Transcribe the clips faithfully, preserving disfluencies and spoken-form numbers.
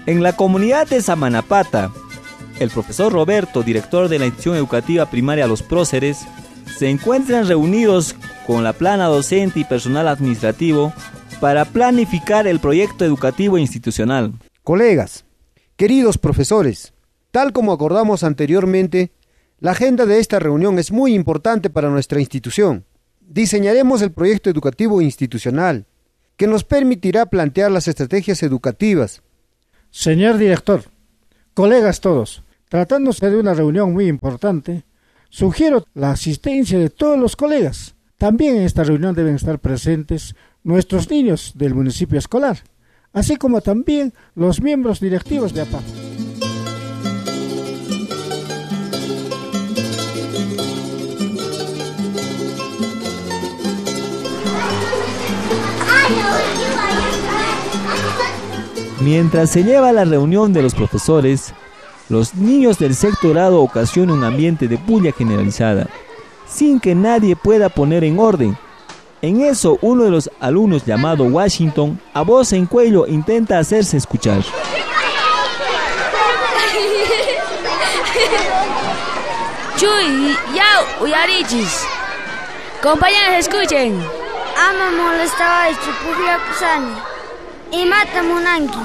En la comunidad de Samanapata, el profesor Roberto, director de la institución educativa primaria Los Próceres, se encuentran reunidos con la plana docente y personal administrativo para planificar el proyecto educativo institucional. Colegas, queridos profesores, tal como acordamos anteriormente, la agenda de esta reunión es muy importante para nuestra institución. Diseñaremos el proyecto educativo institucional, que nos permitirá plantear las estrategias educativas. Señor director, colegas todos, tratándose de una reunión muy importante, sugiero la asistencia de todos los colegas. También en esta reunión deben estar presentes nuestros niños del municipio escolar, así como también los miembros directivos de A P A. Mientras se lleva la reunión de los profesores, los niños del sexto grado ocasionan un ambiente de bulla generalizada, sin que nadie pueda poner en orden. En eso, uno de los alumnos llamado Washington, a voz en cuello, intenta hacerse escuchar. Chuy, ya, uyarichis. Compañeros, escuchen. Ama molestaba y chupuglia kusani. Y mata munanki.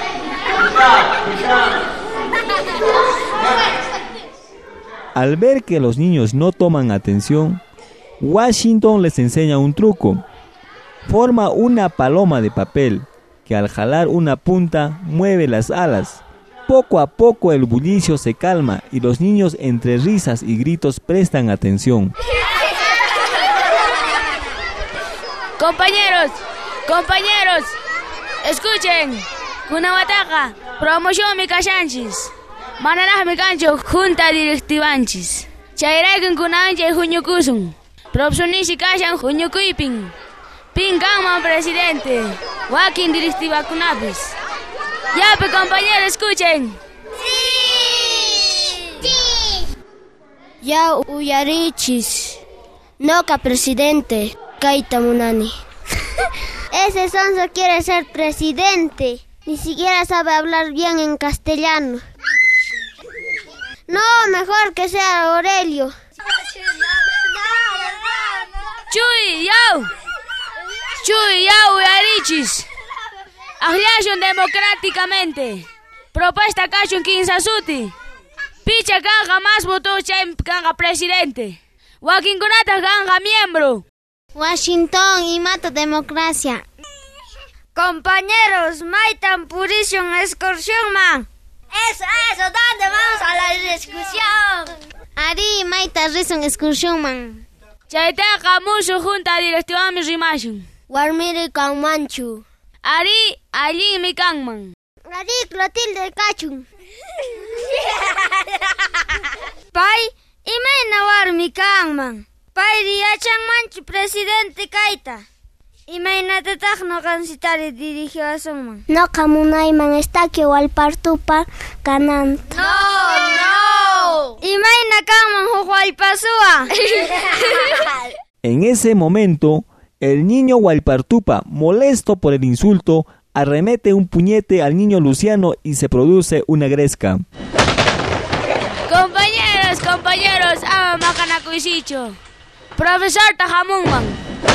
Al ver que los niños no toman atención, Washington les enseña un truco. Forma una paloma de papel que al jalar una punta mueve las alas. Poco a poco el bullicio se calma y los niños entre risas y gritos prestan atención. Compañeros, compañeros, escuchen. Kunawataqa, promoción mi cachanchis. Mananaj mi cancho, junta directivanchis. Chayraikin kunanche juñukusun. Profesonishi kashan juñukuypin. Pinkanman presidente. Wakin directiva kunapis. Yape compañeros, escuchen. Sí. Sí. Ya uyarichis. Noca presidente. Kaita Munani. Ese sonso quiere ser presidente. Ni siquiera sabe hablar bien en castellano. No, mejor que sea Aurelio. Chuy, yau. Chuy, yau, uyarichis. Agliación democráticamente. Propuesta cachun Kinsasuti. Picha ganga más votos chay ganga presidente. Joaquín Conata ganga miembro. Washington y mata democracia. Compañeros, maitan purición excursión man. Eso, eso, ¿dónde vamos a la excursión? Ari, maita rison excursión man. Chaitaqa musu junta directiva mi rimashun. Warmiri kan manchu. Ari, allí mi kanman. Ari, Clotilde kachun. Pai, imaina warmi kanman. Pai riyachan manchu presidente kaita. Imaynatataq noqansitari dirigió a Sonman. No kamunayman Estaquio Walpartupa gananta. No, no. Imayna kanman huk Walpasua. En ese momento, el niño Walpartupa, molesto por el insulto, arremete un puñete al niño Luciano y se produce una gresca. Compañeros, compañeros, ama makanakuisicho. Profesor Tajamunman.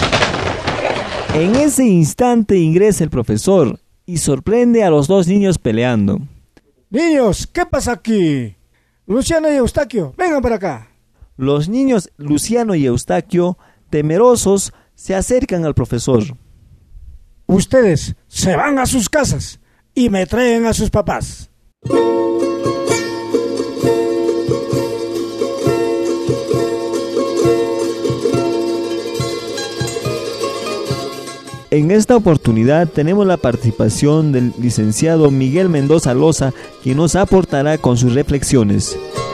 En ese instante ingresa el profesor y sorprende a los dos niños peleando. Niños, ¿qué pasa aquí? Luciano y Eustaquio, vengan para acá. Los niños Luciano y Eustaquio, temerosos, se acercan al profesor. Ustedes se van a sus casas y me traen a sus papás. En esta oportunidad tenemos la participación del licenciado Miguel Mendoza Loza, quien nos aportará con sus reflexiones.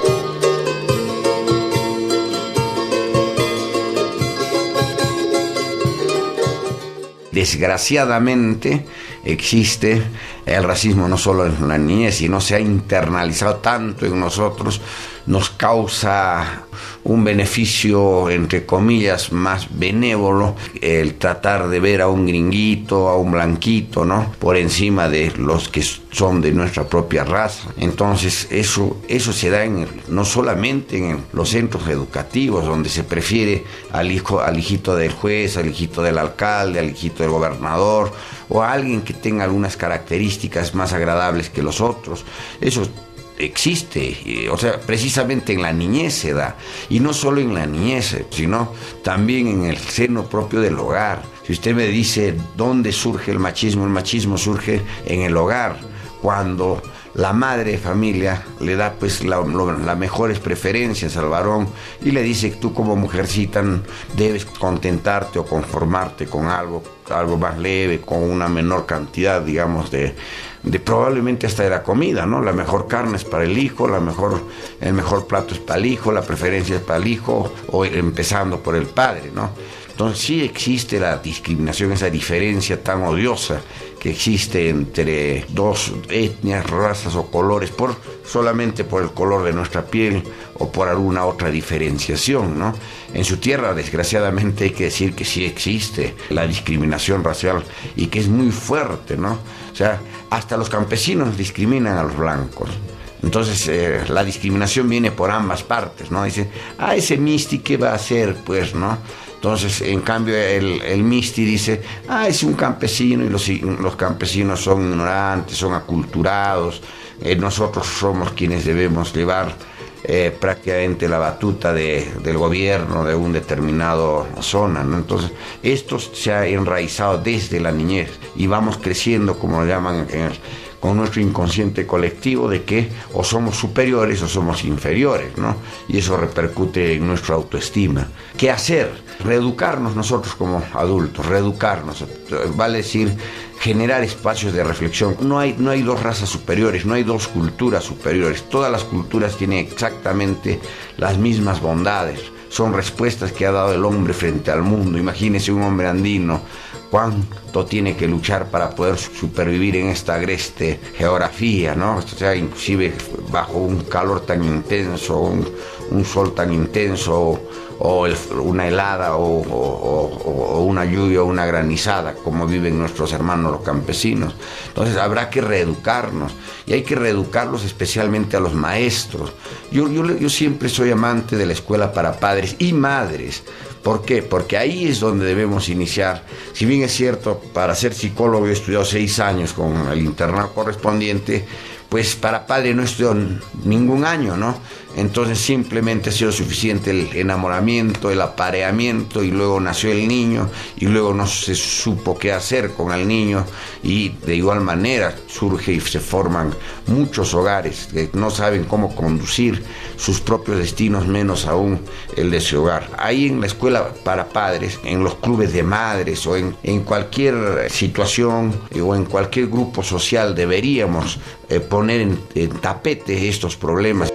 Desgraciadamente existe el racismo no solo en la niñez, sino se ha internalizado tanto en nosotros nos causa un beneficio, entre comillas, más benévolo, el tratar de ver a un gringuito, a un blanquito, ¿no?, por encima de los que son de nuestra propia raza. Entonces eso, eso se da en el, no solamente en los centros educativos, donde se prefiere al hijo, al hijito del juez, al hijito del alcalde, al hijito del gobernador, o a alguien que tenga algunas características más agradables que los otros. Eso existe, o sea, precisamente en la niñez se da, y no solo en la niñez, sino también en el seno propio del hogar. Si usted me dice dónde surge el machismo, el machismo surge en el hogar, cuando la madre de familia le da pues la, lo, las mejores preferencias al varón y le dice que tú como mujercita debes contentarte o conformarte con algo, algo más leve, con una menor cantidad, digamos, de, de probablemente hasta de la comida, ¿no? La mejor carne es para el hijo, la mejor, el mejor plato es para el hijo, la preferencia es para el hijo, o empezando por el padre, ¿no? Entonces sí existe la discriminación, esa diferencia tan odiosa que existe entre dos etnias, razas o colores, por solamente por el color de nuestra piel o por alguna otra diferenciación, ¿no? En su tierra, desgraciadamente, hay que decir que sí existe la discriminación racial y que es muy fuerte, ¿no? O sea, hasta los campesinos discriminan a los blancos. Entonces, eh, la discriminación viene por ambas partes, ¿no? Dicen, ah, ese misti, ¿qué va a hacer? Pues, ¿no? Entonces, en cambio, el, el misti dice, ah, es un campesino, y los, los campesinos son ignorantes, son aculturados, eh, nosotros somos quienes debemos llevar eh, prácticamente la batuta de, del gobierno de un determinado zona, ¿no? Entonces, esto se ha enraizado desde la niñez y vamos creciendo, como lo llaman en el, con nuestro inconsciente colectivo, de que o somos superiores o somos inferiores, ¿no? Y eso repercute en nuestra autoestima. ¿Qué hacer? Reeducarnos nosotros como adultos, reeducarnos, vale decir, generar espacios de reflexión. No hay, no hay dos razas superiores, no hay dos culturas superiores. Todas las culturas tienen exactamente las mismas bondades. Son respuestas que ha dado el hombre frente al mundo. Imagínese un hombre andino, cuánto tiene que luchar para poder supervivir en esta agreste geografía, ¿no? O sea, inclusive bajo un calor tan intenso, un, un sol tan intenso, o el, una helada, o, o, o una lluvia, o una granizada, como viven nuestros hermanos los campesinos. Entonces habrá que reeducarnos, y hay que reeducarlos especialmente a los maestros. Yo, yo, yo siempre soy amante de la escuela para padres y madres. ¿Por qué? Porque ahí es donde debemos iniciar. Si bien es cierto, para ser psicólogo he estudiado seis años con el internado correspondiente, pues para padre no estudió ningún año, ¿no? Entonces simplemente ha sido suficiente el enamoramiento, el apareamiento, y luego nació el niño, y luego no se supo qué hacer con el niño, y de igual manera surge y se forman muchos hogares que no saben cómo conducir sus propios destinos, menos aún el de su hogar. Ahí en la escuela para padres, en los clubes de madres, o en, en cualquier situación eh, o en cualquier grupo social deberíamos eh, poner en, en tapete estos problemas.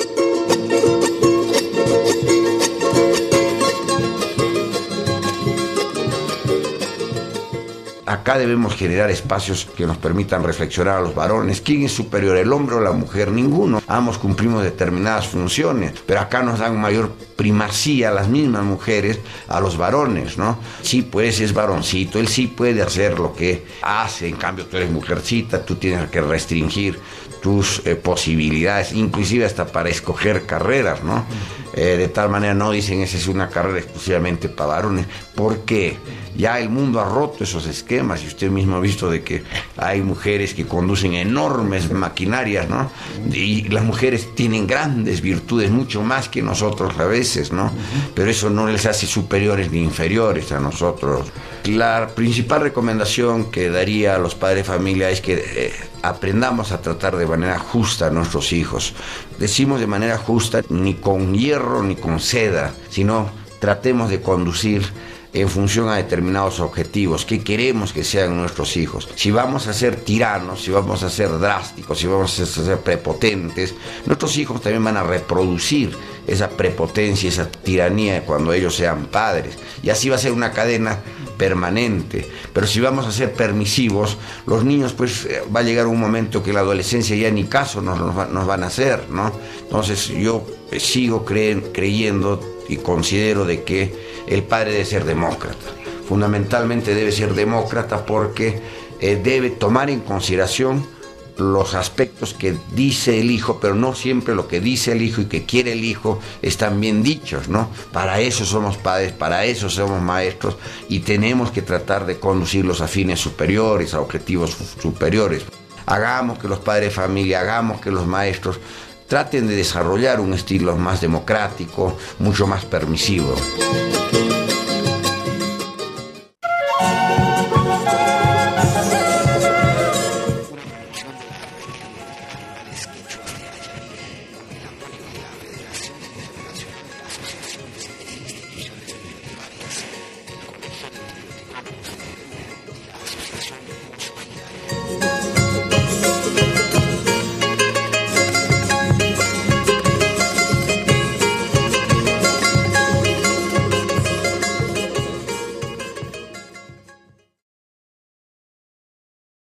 Acá debemos generar espacios que nos permitan reflexionar a los varones. ¿Quién es superior, el hombre o la mujer? Ninguno. Ambos cumplimos determinadas funciones, pero acá nos dan mayor primacía las mismas mujeres a los varones, ¿no? Sí, pues es varoncito, él sí puede hacer lo que hace, en cambio tú eres mujercita, tú tienes que restringir tus eh, posibilidades, inclusive hasta para escoger carreras, ¿no? Eh, de tal manera no dicen esa es una carrera exclusivamente para varones, porque ya el mundo ha roto esos esquemas, y usted mismo ha visto de que hay mujeres que conducen enormes maquinarias, ¿no? Y las mujeres tienen grandes virtudes, mucho más que nosotros a veces, ¿no? Pero eso no les hace superiores ni inferiores a nosotros. La principal recomendación que daría a los padres de familia es que eh, aprendamos a tratar de manera justa a nuestros hijos. Decimos de manera justa, ni con hierro ni con seda, sino tratemos de conducir en función a determinados objetivos, que queremos que sean nuestros hijos. Si vamos a ser tiranos, si vamos a ser drásticos, si vamos a ser prepotentes, nuestros hijos también van a reproducir esa prepotencia, esa tiranía cuando ellos sean padres. Y así va a ser una cadena permanente. Pero si vamos a ser permisivos, los niños, pues va a llegar un momento que la adolescencia ya ni caso nos, nos, va, nos van a hacer, ¿no? Entonces yo sigo creen, creyendo y considero de que el padre debe ser demócrata. Fundamentalmente debe ser demócrata porque eh, debe tomar en consideración los aspectos que dice el hijo, pero no siempre lo que dice el hijo y que quiere el hijo están bien dichos, ¿no? Para eso somos padres, para eso somos maestros y tenemos que tratar de conducirlos a fines superiores, a objetivos superiores. Hagamos que los padres de familia, hagamos que los maestros traten de desarrollar un estilo más democrático, mucho más permisivo.